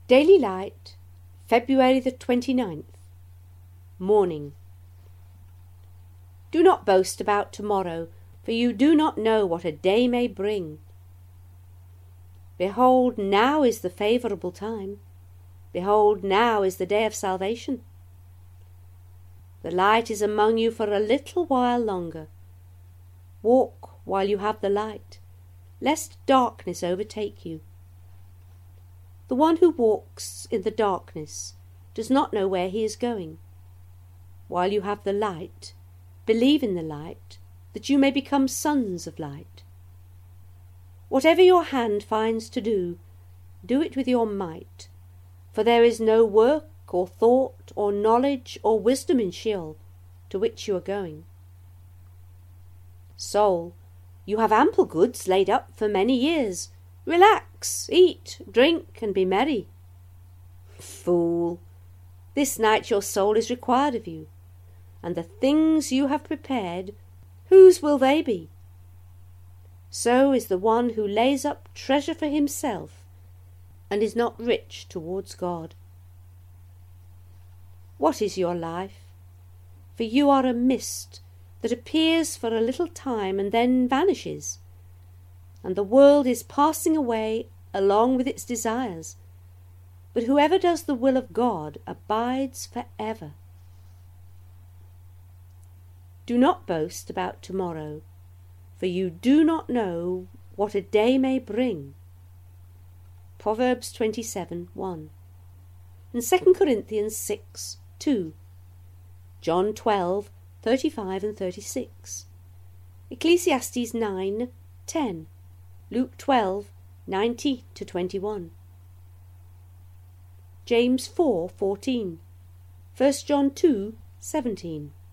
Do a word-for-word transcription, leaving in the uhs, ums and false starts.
Daily Light, February the twenty-ninth. Morning. Do not boast about tomorrow, for you do not know what a day may bring. Behold, now is the favourable time. Behold, now is the day of salvation. The light is among you for a little while longer. Walk while you have the light, lest darkness overtake you. The one who walks in the darkness does not know where he is going. While you have the light, believe in the light, that you may become sons of light. Whatever your hand finds to do, do it with your might, for there is no work or thought or knowledge or wisdom in Sheol, to which you are going. Soul, you have ample goods laid up for many years. Relax, eat, drink, and be merry. Fool, this night your soul is required of you, and the things you have prepared, whose will they be? So is the one who lays up treasure for himself, and is not rich towards God. What is your life? For you are a mist that appears for a little time and then vanishes, and the world is passing away along with its desires. But whoever does the will of God abides for ever. Do not boast about tomorrow, for you do not know what a day may bring. Proverbs twenty-seven, one. And Second Corinthians six, two. John twelve, thirty-five and thirty-six. Ecclesiastes nine, ten. Luke twelve, ninety to twenty-one. James four, fourteen. First John two, seventeen.